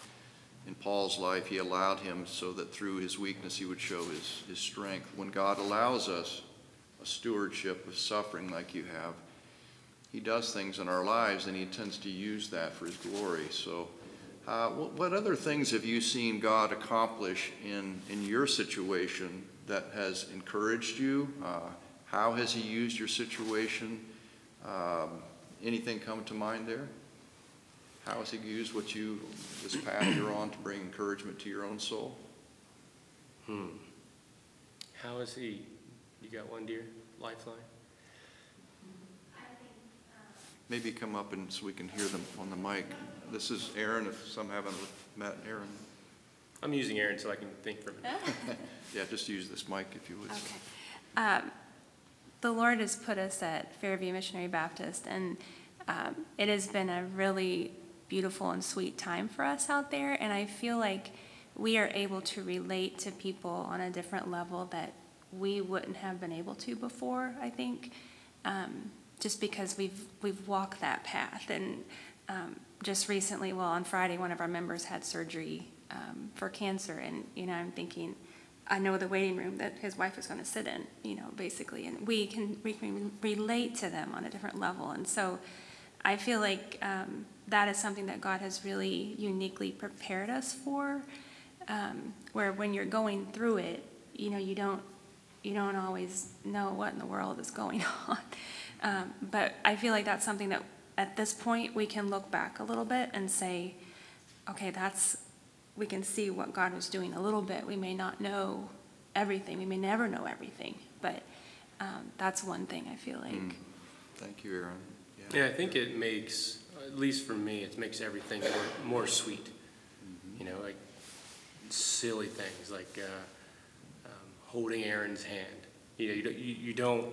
F: in Paul's life, he allowed him so that through his weakness he would show his, his strength. When God allows us a stewardship of suffering like you have, he does things in our lives and he intends to use that for his glory. So uh, what, what other things have you seen God accomplish in, in your situation that has encouraged you? Uh, how has he used your situation? Um, anything come to mind there? How has he used what you, this path you're on, to bring encouragement to your own soul?
E: Hmm. How is he? You got one, dear? Lifeline?
F: Maybe come up and so we can hear them on the mic. This is Aaron, if some haven't met Aaron.
E: I'm using Aaron so I can think for a minute.
F: Yeah, just use this mic if you would.
G: Okay. Um, the Lord has put us at Fairview Missionary Baptist, and um, it has been a really beautiful and sweet time for us out there, and I feel like we are able to relate to people on a different level that we wouldn't have been able to before, I think, um, just because we've we've walked that path. And um, just recently, well, on Friday, one of our members had surgery um, for cancer, and, you know, I'm thinking, I know the waiting room that his wife is going to sit in, you know, basically, and we can we can relate to them on a different level. And so I feel like um, that is something that God has really uniquely prepared us for, um, where when you're going through it, you know, you don't you don't always know what in the world is going on. Um, but I feel like that's something that at this point we can look back a little bit and say, okay, that's, we can see what God was doing a little bit. We may not know everything. We may never know everything. But um, that's one thing I feel like.
F: Mm. Thank you, Aaron.
E: Yeah, I think it makes, at least for me, it makes everything more, more sweet. Mm-hmm. You know, like silly things like uh, um, holding Aaron's hand. You know, you don't, you, you don't,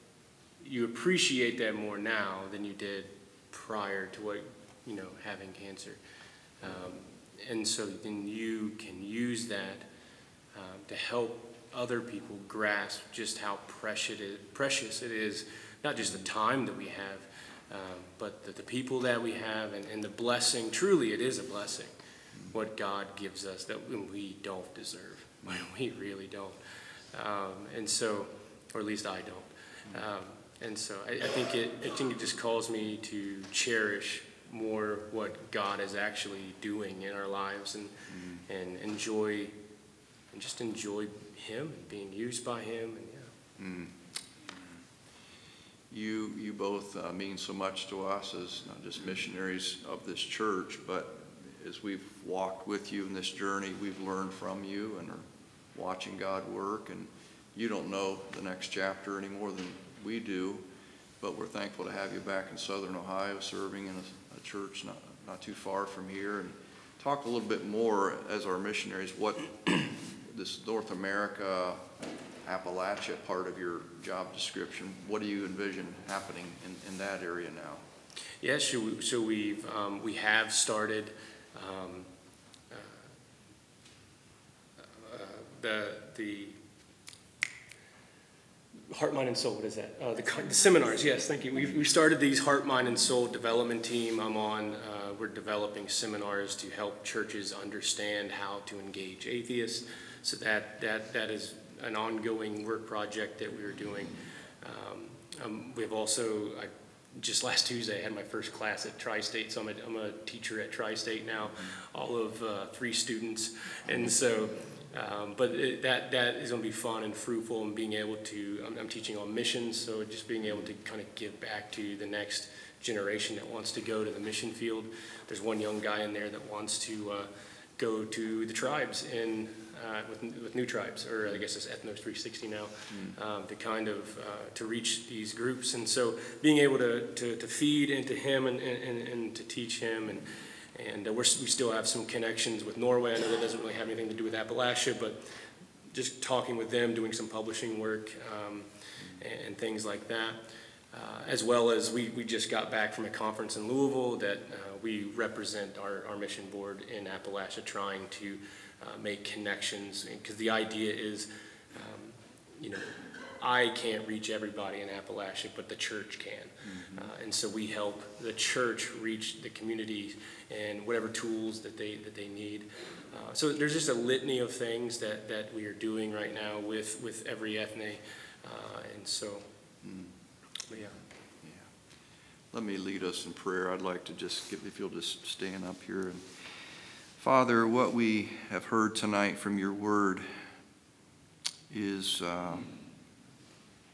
E: you appreciate that more now than you did prior to what, you know, having cancer. Um, and so then you can use that um, to help other people grasp just how precious it is, precious it is, not just the time that we have, um, but the, the people that we have, and, and the blessing. Truly, it is a blessing, what God gives us that we don't deserve. We really don't. Um, and so, or at least I don't. Um, and so I, I think it, I think it just calls me to cherish more what God is actually doing in our lives, and mm. and enjoy, and just enjoy Him and being used by Him. And yeah.
F: Mm. You you both uh, mean so much to us as not just missionaries of this church, but as we've walked with you in this journey, we've learned from you and are watching God work. And you don't know the next chapter any more than we do, but we're thankful to have you back in Southern Ohio serving in a, a church not, not too far from here. And talk a little bit more as our missionaries, what this North America, Appalachia part of your job description, what do you envision happening in, in that area now?
E: Yes, so, we, so we've, um, we have started um, uh, uh, the, the Heart, Mind, and Soul, what is that? Uh, the, the seminars, yes, thank you. We've, we started these Heart, Mind, and Soul development team. I'm on, uh, we're developing seminars to help churches understand how to engage atheists. So that, that, that is an ongoing work project that we are doing. Um, um, we've also, I, just last Tuesday, I had my first class at Tri-State, so I'm a, I'm a teacher at Tri-State now, all of uh, three students. And so, um, but it, that, that is gonna be fun and fruitful, and being able to, I'm, I'm teaching on missions, so just being able to kind of give back to the next generation that wants to go to the mission field. There's one young guy in there that wants to uh, go to the tribes in Uh, with, with New Tribes, or I guess it's Ethnos three sixty now, mm. um, to kind of uh, to reach these groups. And so being able to, to, to feed into him and, and, and to teach him, and and uh, we're, we still have some connections with Norway. I know that doesn't really have anything to do with Appalachia, but just talking with them, doing some publishing work um, and, and things like that. Uh, as well as we, we just got back from a conference in Louisville that uh, we represent our, our mission board in Appalachia, trying to Uh, make connections, because the idea is, um, you know, I can't reach everybody in Appalachia, but the church can. Mm-hmm. uh, and so we help the church reach the community and whatever tools that they that they need. Uh, so there's just a litany of things that, that we are doing right now with, with every ethne. Uh, and so, mm. yeah.
F: yeah. Let me lead us in prayer. I'd like to just give, if you'll just stand up here. And Father, what we have heard tonight from your word is, uh,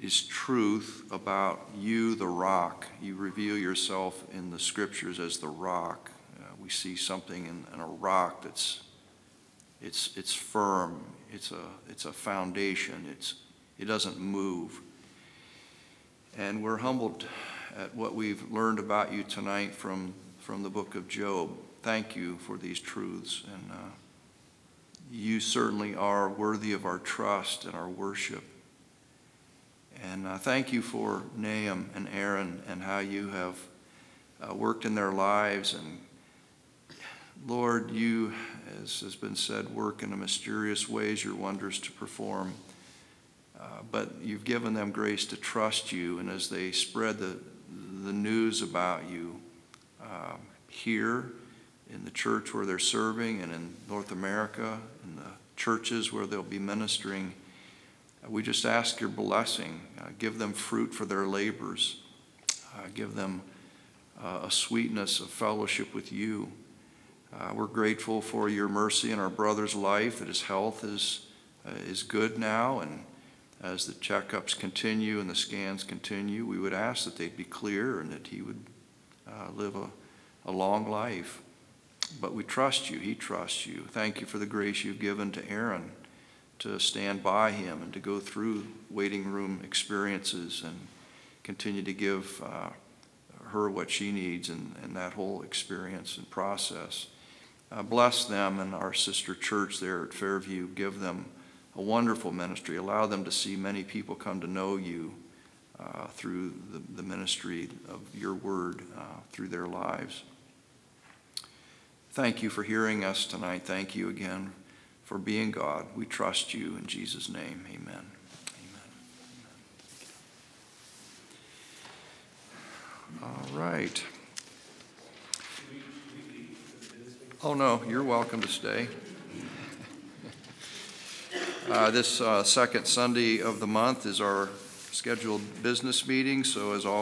F: is truth about you, the rock. You reveal yourself in the scriptures as the rock. Uh, we see something in, in a rock that's it's it's firm. It's a it's a foundation. It's it doesn't move. And we're humbled at what we've learned about you tonight from from the book of Job. Thank you for these truths, and uh, you certainly are worthy of our trust and our worship. And uh, thank you for Nahum and Aaron and how you have uh, worked in their lives. And Lord, you, as has been said, work in a mysterious ways, your wonders to perform. Uh, but you've given them grace to trust you, and as they spread the, the news about you uh, here in the church where they're serving and in North America, in the churches where they'll be ministering, we just ask your blessing. Uh, give them fruit for their labors. Uh, give them uh, a sweetness of fellowship with you. Uh, we're grateful for your mercy in our brother's life, that his health is, uh, is good now. And as the checkups continue and the scans continue, we would ask that they'd be clear and that he would uh, live a, a long life. But we trust you. He trusts you. Thank you for the grace you've given to Aaron to stand by him and to go through waiting room experiences and continue to give uh, her what she needs in, in that whole experience and process. Uh, bless them and our sister church there at Fairview. Give them a wonderful ministry. Allow them to see many people come to know you uh, through the, the ministry of your word uh, through their lives. Thank you for hearing us tonight. Thank you again for being God. We trust you in Jesus' name. Amen. Amen. Amen. All right. Oh, no, you're welcome to stay. Uh, this uh, second Sunday of the month is our scheduled business meeting, so as all